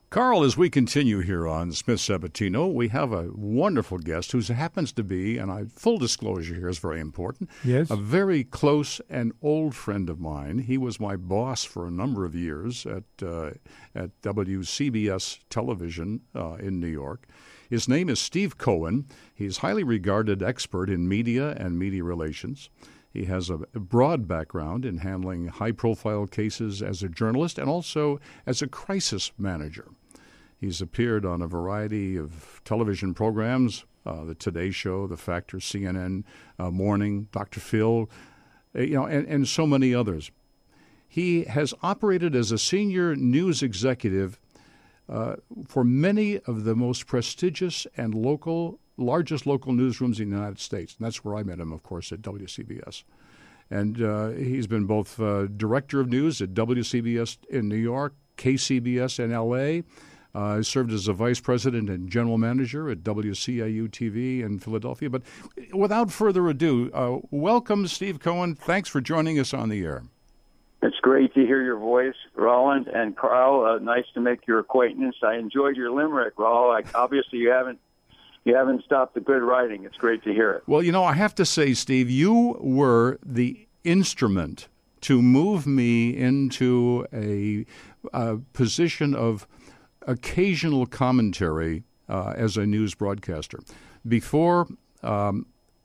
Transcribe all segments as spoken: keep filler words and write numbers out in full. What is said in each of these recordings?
Carl, as we continue here on Smith Sabatino, we have a wonderful guest who happens to be, and I, full disclosure here is very important, yes. a very close and old friend of mine. He was my boss for a number of years at uh, at W C B S television uh, in New York. His name is Steve Cohen. He's a highly regarded expert in media and media relations. He has a broad background in handling high-profile cases as a journalist and also as a crisis manager. He's appeared on a variety of television programs, uh, the Today Show, The Factor, C N N, uh, Morning, Doctor Phil, uh, you know, and, and so many others. He has operated as a senior news executive uh, for many of the most prestigious and local, largest local newsrooms in the United States. And that's where I met him, of course, at W C B S. And uh, he's been both uh, director of news at W C B S in New York, K C B S in L A, Uh, he served as a vice president and general manager at W C I U T V in Philadelphia. But without further ado, uh, welcome, Steve Cohen. Thanks for joining us on the air. It's great to hear your voice, Roland and Carl. Uh, nice to make your acquaintance. I enjoyed your limerick, Raul. I, obviously, you haven't you haven't stopped the good writing. It's great to hear it. Well, you know, I have to say, Steve, you were the instrument to move me into a, a position of occasional commentary uh, as a news broadcaster. Before um,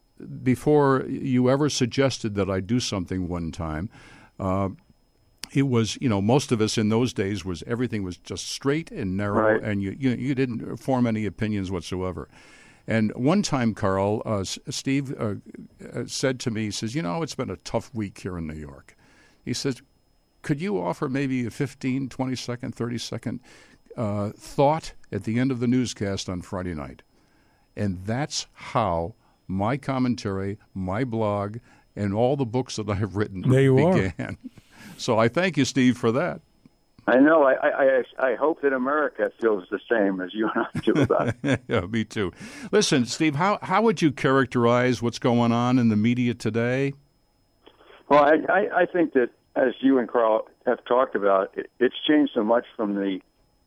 before you ever suggested that I do something one time, uh, it was, you know, most of us in those days was everything was just straight and narrow, right. and you, you you didn't form any opinions whatsoever. And one time, Carl, uh, Steve uh, said to me, he says, you know, it's been a tough week here in New York. He says, could you offer maybe a fifteen, twenty second, thirty second Uh, thought at the end of the newscast on Friday night? And that's how my commentary, my blog, and all the books that I have written there you began. Are. So I thank you, Steve, for that. I know. I, I, I hope that America feels the same as you and I do about it. Yeah, me too. Listen, Steve, how, how would you characterize what's going on in the media today? Well, I, I, I think that, as you and Carl have talked about, it, it's changed so much from the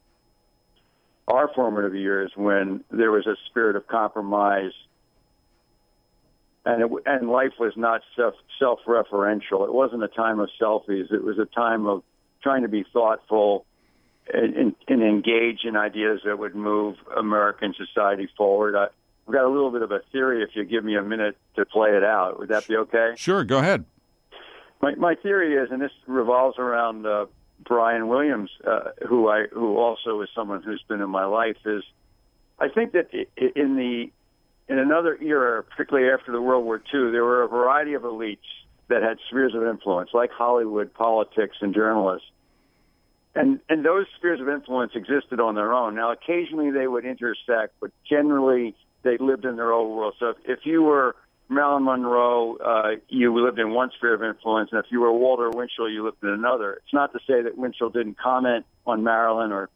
our formative years when there was a spirit of compromise and it, and life was not self, self-referential. It wasn't a time of selfies. It was a time of trying to be thoughtful and, and, and engage in ideas that would move American society forward. I, I've got a little bit of a theory if you give me a minute to play it out. Would that be okay? Sure, go ahead. My, my theory is, and this revolves around uh, Brian Williams, uh, who I who also is someone who's been in my life, is I think that in the in another era, particularly after the World War Two, there were a variety of elites that had spheres of influence, like Hollywood, politics, and journalists. And and those spheres of influence existed on their own. Now, occasionally they would intersect, but generally they lived in their own world. So if, if you were Marilyn Monroe, uh, you lived in one sphere of influence, and if you were Walter Winchell, you lived in another. It's not to say that Winchell didn't comment on Marilyn or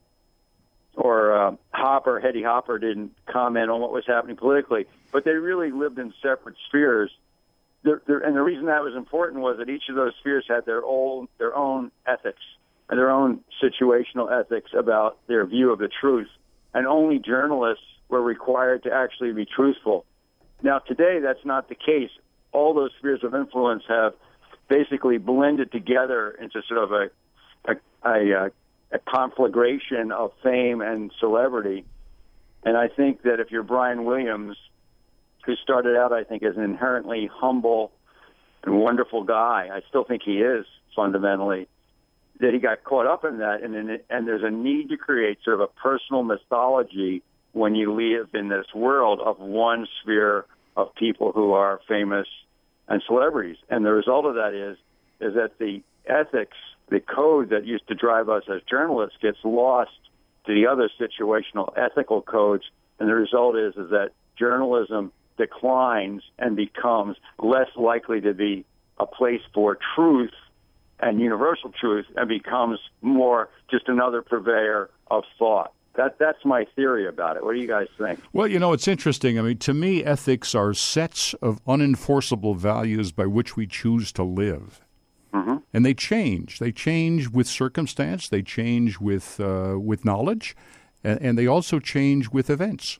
or uh, Hopper, Hetty Hopper didn't comment on what was happening politically, but they really lived in separate spheres. They're, they're, and the reason that was important was that each of those spheres had their own their own ethics and their own situational ethics about their view of the truth, and only journalists were required to actually be truthful. Now, today, that's not the case. All those spheres of influence have basically blended together into sort of a a, a, a conflagration of fame and celebrity. And I think that if you're Brian Williams, who started out, I think, as an inherently humble and wonderful guy, I still think he is fundamentally, that he got caught up in that, and and there's a need to create sort of a personal mythology when you live in this world of one sphere of people who are famous and celebrities. And the result of that is is that the ethics, the code that used to drive us as journalists gets lost to the other situational ethical codes. And the result is, is that journalism declines and becomes less likely to be a place for truth and universal truth, and becomes more just another purveyor of thought. That that's my theory about it. What do you guys think? Well, you know, it's interesting. I mean, to me, ethics are sets of unenforceable values by which we choose to live. Mm-hmm. And they change. They change with circumstance. They change with uh, with knowledge, and, and they also change with events.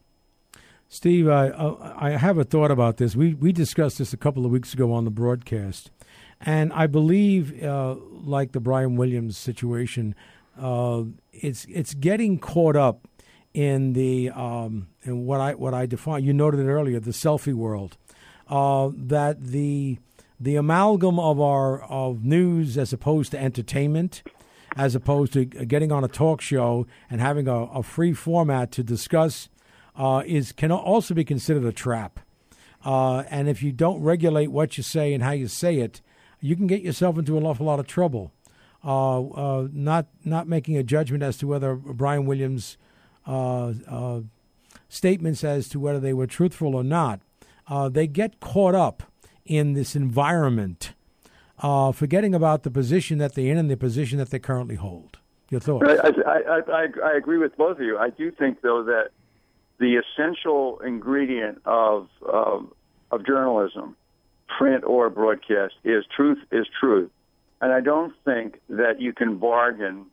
Steve, I, I have a thought about this. We we discussed this a couple of weeks ago on the broadcast, and I believe, uh, like the Brian Williams situation, uh, it's it's getting caught up in the um, in what I what I define. You noted it earlier, the selfie world. Uh, that the the amalgam of our of news as opposed to entertainment, as opposed to getting on a talk show and having a, a free format to discuss, uh, is can also be considered a trap. Uh, and if you don't regulate what you say and how you say it, you can get yourself into an awful lot of trouble. Uh, uh, not not making a judgment as to whether Brian Williams' uh, uh, statements as to whether they were truthful or not. Uh, they get caught up in this environment, uh, forgetting about the position that they're in and the position that they currently hold. Your thoughts? I, I, I, I agree with both of you. I do think, though, that the essential ingredient of of, of journalism, print or broadcast, is truth is truth. And I don't think that you can bargain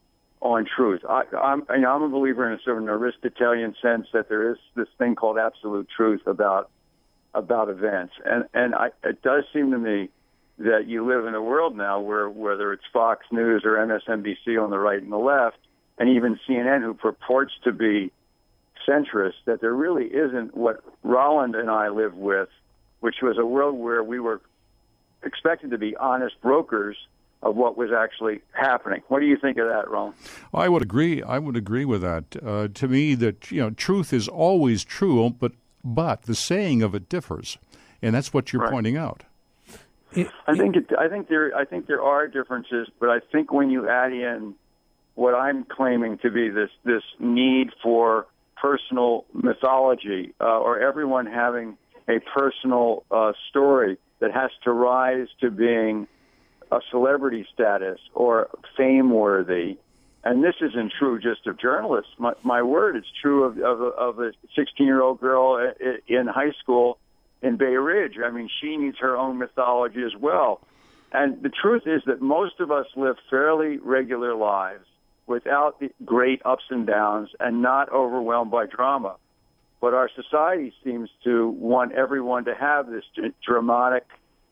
on truth. I, I'm, you know, I'm a believer in a sort of an Aristotelian sense that there is this thing called absolute truth about about events. And and I, it does seem to me that you live in a world now where whether it's Fox News or M S N B C on the right and the left, and even C N N, who purports to be centrist, that there really isn't what Roland and I live with, which was a world where we were expected to be honest brokers of what was actually happening. What do you think of that, Roland? I would agree. I would agree with that. Uh, to me, that you know, truth is always true, but But the saying of it differs, and that's what you're right. pointing out. It, I think it, I think there I think there are differences, but I think when you add in what I'm claiming to be this this need for personal mythology, uh, or everyone having a personal uh, story that has to rise to being a celebrity status or fame-worthy. And this isn't true just of journalists. My, my word, it's true of, of, of a sixteen-year-old girl in high school in Bay Ridge. I mean, she needs her own mythology as well. And the truth is that most of us live fairly regular lives without the great ups and downs and not overwhelmed by drama. But our society seems to want everyone to have this dramatic,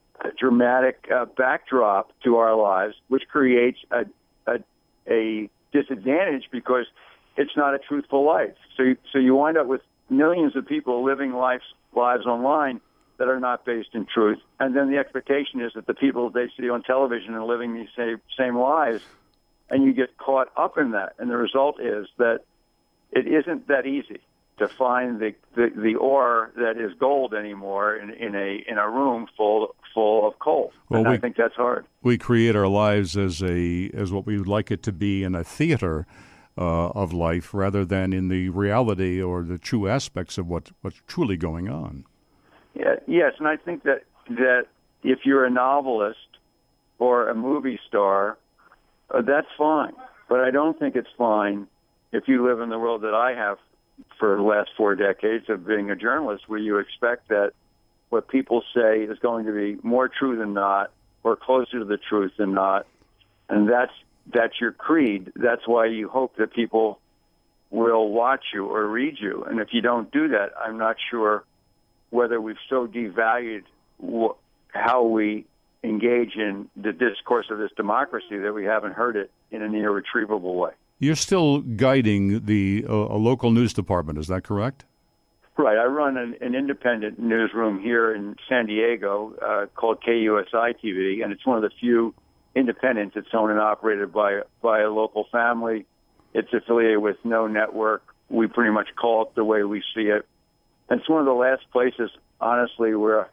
dramatic uh, backdrop to our lives, which creates a, a, a disadvantage because it's not a truthful life. So you, so you wind up with millions of people living lives lives online that are not based in truth. And then the expectation is that the people they see on television are living these same, same lives, and you get caught up in that. And the result is that it isn't that easy to find the, the, the ore that is gold anymore in, in a in a room full full of coal. Well, and we, I think that's hard. We create our lives as a as what we would like it to be in a theater uh, of life, rather than in the reality or the true aspects of what, what's truly going on. Yeah, yes, and I think that that if you're a novelist or a movie star, uh, that's fine. But I don't think it's fine if you live in the world that I have for the last four decades of being a journalist, where you expect that what people say is going to be more true than not, or closer to the truth than not, and that's that's your creed. That's why you hope that people will watch you or read you. And if you don't do that, I'm not sure whether we've so devalued wh- how we engage in the discourse of this democracy that we haven't heard it in an irretrievable way. You're still guiding the uh, a local news department, is that correct? Right. I run an, an independent newsroom here in San Diego uh, called K U S I T V, and it's one of the few independents that's owned and operated by by a local family. It's affiliated with no network. We pretty much call it the way we see it. And it's one of the last places, honestly, where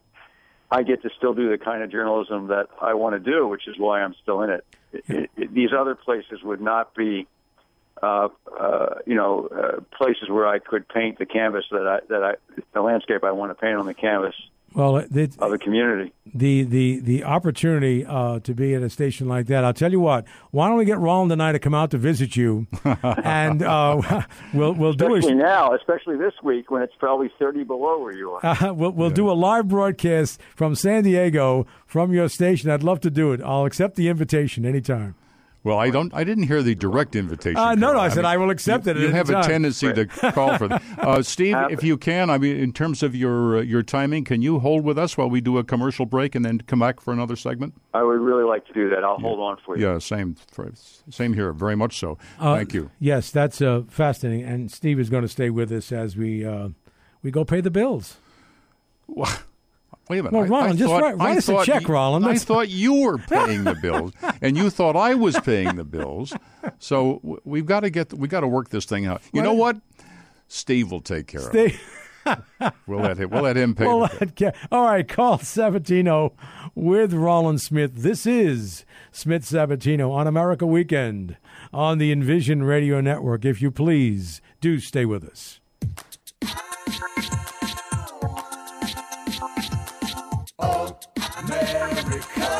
I get to still do the kind of journalism that I want to do, which is why I'm still in it. it, it, it these other places would not be Uh, uh, you know, uh, places where I could paint the canvas that I, that I, the landscape I want to paint on the canvas Well, it, of the community. The the the opportunity uh, to be at a station like that. I'll tell you what. Why don't we get Roland and I to come out to visit you, and uh, we'll we'll do especially a, now, especially this week when it's probably thirty below where you are. Uh, we'll we'll yeah. do a live broadcast from San Diego from your station. I'd love to do it. I'll accept the invitation anytime. Well, I don't. I didn't hear the direct invitation. Uh, no, no. I, I said mean, I will accept you, it. You at have any a time. tendency to call for that. Uh, Steve, if you can, I mean, in terms of your uh, your timing, can you hold with us while we do a commercial break and then come back for another segment? I would really like to do that. I'll yeah. hold on for you. Yeah, same. Same here. Very much so. Uh, Thank you. Yes, that's uh, fascinating. And Steve is going to stay with us as we uh, we go pay the bills. Well, Wait a minute. Well, Roland, I, I just thought, write, write I us a check, you, Roland. I thought you were paying the bills, and you thought I was paying the bills. So w- we've got to get we got to work this thing out. You what? know what? Steve will take care Steve. of it. We'll let him. We'll let him pay. We'll the let, all right, call Sabatino with Roland Smith. This is Smith Sabatino on America Weekend on the Envision Radio Network. If you please, do stay with us. America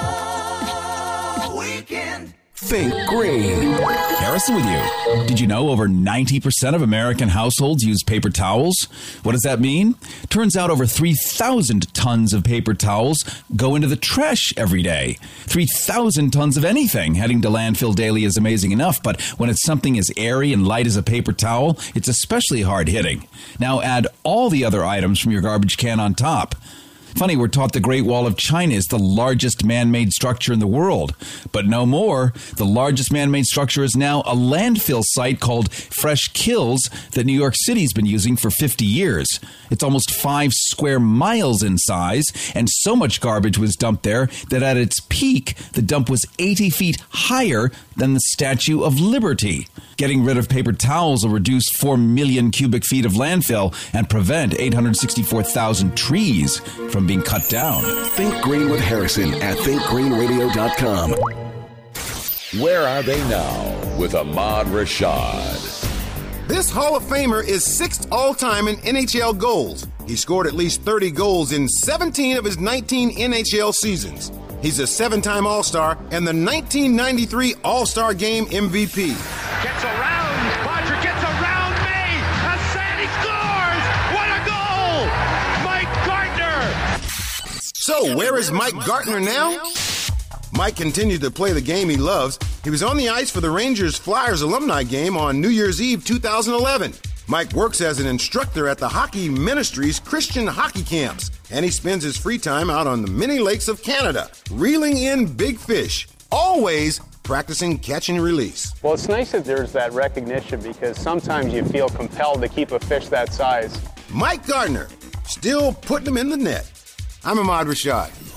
Weekend. Think Green. Harrison with you. Did you know over ninety percent of American households use paper towels? What does that mean? Turns out over three thousand tons of paper towels go into the trash every day. three thousand tons of anything heading to landfill daily is amazing enough, but when it's something as airy and light as a paper towel, it's especially hard hitting. Now add all the other items from your garbage can on top. Funny, we're taught the Great Wall of China is the largest man-made structure in the world. But no more. The largest man-made structure is now a landfill site called Fresh Kills that New York City's been using for fifty years. It's almost five square miles in size, and so much garbage was dumped there that at its peak, the dump was eighty feet higher than the Statue of Liberty. Getting rid of paper towels will reduce four million cubic feet of landfill and prevent eight hundred sixty-four thousand trees from being cut down. Think Green with Harrison at think green radio dot com. Where are they now with Ahmad Rashad? This Hall of Famer is sixth all-time in N H L goals. He scored at least thirty goals in seventeen of his nineteen N H L seasons. He's a seven-time All-Star and the nineteen ninety-three All-Star Game M V P. Gets around. Roger gets around me. Assanti scores. What a goal. Mike Gartner. So where is Mike Gartner now? Mike continued to play the game he loves. He was on the ice for the Rangers Flyers alumni game on New Year's Eve two thousand eleven. Mike works as an instructor at the Hockey Ministries Christian hockey camps, and he spends his free time out on the many lakes of Canada, reeling in big fish, always practicing catch and release. Well, it's nice that there's that recognition because sometimes you feel compelled to keep a fish that size. Mike Gardner, still putting them in the net. I'm Ahmad Rashad.